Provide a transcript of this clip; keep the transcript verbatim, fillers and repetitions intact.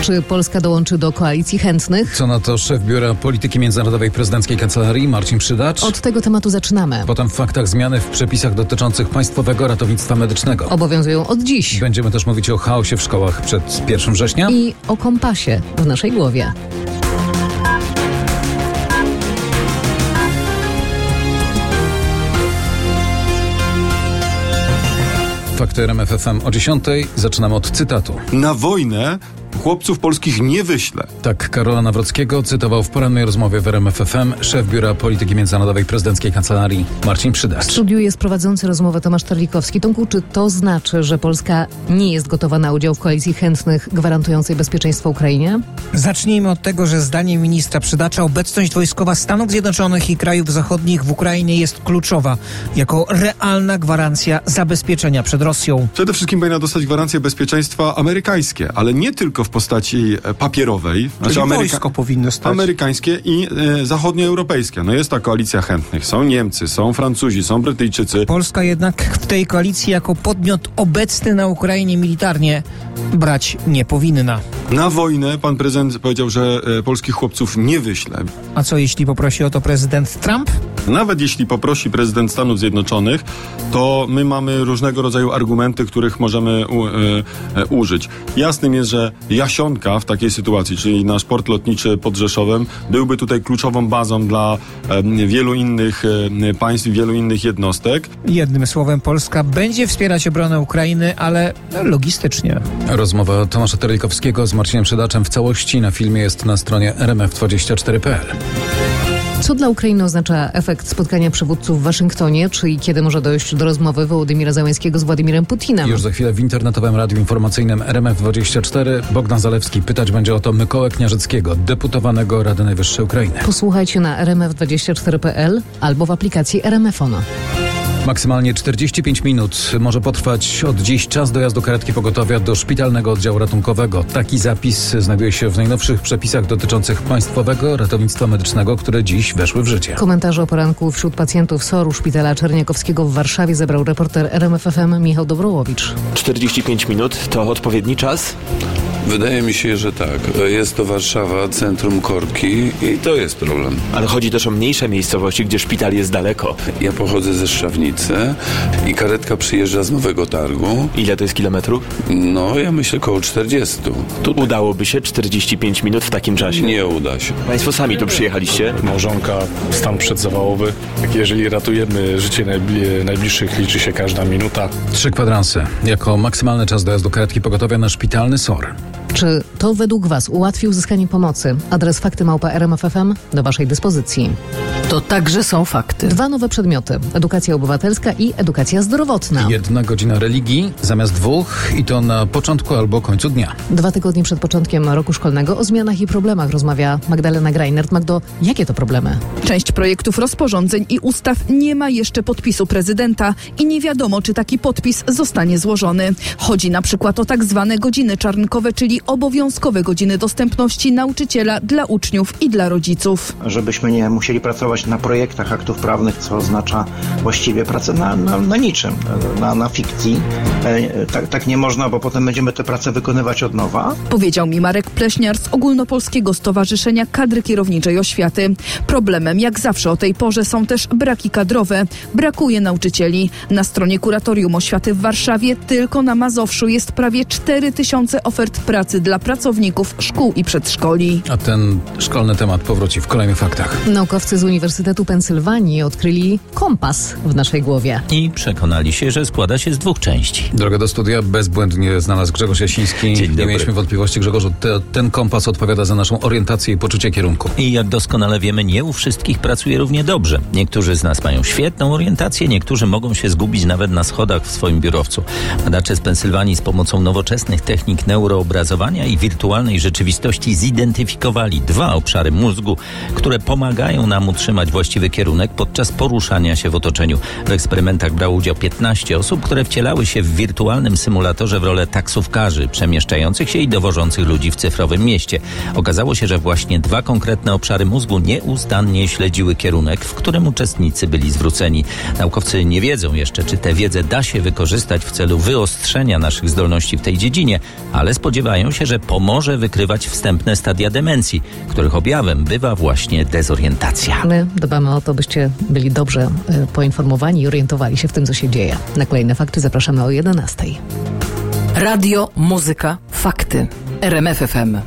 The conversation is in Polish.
Czy Polska dołączy do koalicji chętnych? Co na to szef Biura Polityki Międzynarodowej Prezydenckiej Kancelarii Marcin Przydacz? Od tego tematu zaczynamy. Potem w faktach zmiany w przepisach dotyczących Państwowego Ratownictwa Medycznego. Obowiązują od dziś. Będziemy też mówić o chaosie w szkołach przed pierwszym września. I o kompasie w naszej głowie. Fakty R M F F M o dziesiątej. Zaczynamy od cytatu. Na wojnę chłopców polskich nie wyślę. Tak Karola Nawrockiego cytował w porannej rozmowie w R M F F M szef Biura Polityki Międzynarodowej Prezydenckiej Kancelarii Marcin Przydacz. W studiu jest prowadzący rozmowę Tomasz Terlikowski. Tomku, czy to znaczy, że Polska nie jest gotowa na udział w koalicji chętnych gwarantującej bezpieczeństwo Ukrainie? Zacznijmy od tego, że zdaniem ministra Przydacza obecność wojskowa Stanów Zjednoczonych i krajów zachodnich w Ukrainie jest kluczowa jako realna gwarancja zabezpieczenia przed Rosją. Przede wszystkim powinna dostać gwarancje bezpieczeństwa amerykańskie, ale nie tylko w postaci papierowej. Czyli znaczy wojsko Ameryka- powinno stać. Amerykańskie i e, zachodnioeuropejskie. No jest ta koalicja chętnych. Są Niemcy, są Francuzi, są Brytyjczycy. Polska jednak w tej koalicji jako podmiot obecny na Ukrainie militarnie brać nie powinna. Na wojnę pan prezydent powiedział, że e, polskich chłopców nie wyśle. A co jeśli poprosi o to prezydent Trump? Nawet jeśli poprosi prezydent Stanów Zjednoczonych, to my mamy różnego rodzaju argumenty, których możemy u, e, e, użyć. Jasnym jest, że Jasionka w takiej sytuacji, czyli nasz port lotniczy pod Rzeszowem, byłby tutaj kluczową bazą dla e, wielu innych e, państw i wielu innych jednostek. Jednym słowem, Polska będzie wspierać obronę Ukrainy, ale logistycznie. Rozmowa Tomasza Terlikowskiego z Marcinem Przydaczem w całości na filmie jest na stronie r m f dwadzieścia cztery kropka p l. Co dla Ukrainy oznacza efekt spotkania przywódców w Waszyngtonie, czyli kiedy może dojść do rozmowy Wołodymira Zełenskiego z Władimirem Putinem? Już za chwilę w internetowym radiu informacyjnym R M F dwadzieścia cztery Bogdan Zalewski pytać będzie o to Mykołę Kniarzeckiego, deputowanego Rady Najwyższej Ukrainy. Posłuchajcie na r m f dwadzieścia cztery kropka p l albo w aplikacji R M F Ono. Maksymalnie czterdzieści pięć minut może potrwać od dziś czas dojazdu karetki pogotowia do szpitalnego oddziału ratunkowego. Taki zapis znajduje się w najnowszych przepisach dotyczących Państwowego Ratownictwa Medycznego, które dziś weszły w życie. Komentarze o poranku wśród pacjentów S O R-u Szpitala Czerniakowskiego w Warszawie zebrał reporter R M F F M Michał Dobrołowicz. czterdzieści pięć minut to odpowiedni czas? Wydaje mi się, że tak. Jest to Warszawa, centrum korki i to jest problem. Ale chodzi też o mniejsze miejscowości, gdzie szpital jest daleko. Ja pochodzę ze Szczawnicy i karetka przyjeżdża z Nowego Targu. Ile to jest kilometrów? No, ja myślę koło czterdzieści. Tu udałoby się czterdzieści pięć minut w takim czasie? Nie uda się. Państwo sami tu przyjechaliście? Małżonka, stan przedzawałowy. Jeżeli ratujemy życie najbli- najbliższych, liczy się każda minuta. Trzy kwadranse jako maksymalny czas dojazdu karetki pogotowia na szpitalny S O R. Czy to według Was ułatwi uzyskanie pomocy? Adres fakty małpa r m f f m do Waszej dyspozycji. To także są fakty. Dwa nowe przedmioty. Edukacja obywatelska i edukacja zdrowotna. Jedna godzina religii zamiast dwóch i to na początku albo końcu dnia. Dwa tygodnie przed początkiem roku szkolnego o zmianach i problemach rozmawia Magdalena Greinert. Magdo, jakie to problemy? Część projektów rozporządzeń i ustaw nie ma jeszcze podpisu prezydenta i nie wiadomo, czy taki podpis zostanie złożony. Chodzi na przykład o tak zwane godziny czarnkowe, czyli obowiązkowe godziny dostępności nauczyciela dla uczniów i dla rodziców. Żebyśmy nie musieli pracować na projektach aktów prawnych, co oznacza właściwie pracę na, na, na niczym, na, na fikcji. E, tak, tak nie można, bo potem będziemy tę pracę wykonywać od nowa. Powiedział mi Marek Pleśniar z Ogólnopolskiego Stowarzyszenia Kadry Kierowniczej Oświaty. Problemem jak zawsze o tej porze są też braki kadrowe. Brakuje nauczycieli. Na stronie Kuratorium Oświaty w Warszawie tylko na Mazowszu jest prawie cztery tysiące ofert pracy dla pracowników szkół i przedszkoli. A ten szkolny temat powróci w kolejnych faktach. Naukowcy z Uniwersytetu Pensylwanii odkryli kompas w naszej głowie. I przekonali się, że składa się z dwóch części. Drogę do studia bezbłędnie znalazł Grzegorz Jasiński. Dzień dobry. Nie mieliśmy wątpliwości, Grzegorzu, te, ten kompas odpowiada za naszą orientację i poczucie kierunku. I jak doskonale wiemy, nie u wszystkich pracuje równie dobrze. Niektórzy z nas mają świetną orientację, niektórzy mogą się zgubić nawet na schodach w swoim biurowcu. Badacze z Pensylwanii z pomocą nowoczesnych technik neuroobrazowania i wirtualnej rzeczywistości zidentyfikowali dwa obszary mózgu, które pomagają nam utrzymać utrzymać właściwy kierunek podczas poruszania się w otoczeniu. W eksperymentach brało udział piętnaście osób, które wcielały się w wirtualnym symulatorze w rolę taksówkarzy przemieszczających się i dowożących ludzi w cyfrowym mieście. Okazało się, że właśnie dwa konkretne obszary mózgu nieustannie śledziły kierunek, w którym uczestnicy byli zwróceni. Naukowcy nie wiedzą jeszcze, czy tę wiedzę da się wykorzystać w celu wyostrzenia naszych zdolności w tej dziedzinie, ale spodziewają się, że pomoże wykrywać wstępne stadia demencji, których objawem bywa właśnie dezorientacja. My dbamy o to, byście byli dobrze y, poinformowani i orientowali się w tym, co się dzieje. Na kolejne fakty zapraszamy o jedenastej. Radio, muzyka, fakty. R M F F M.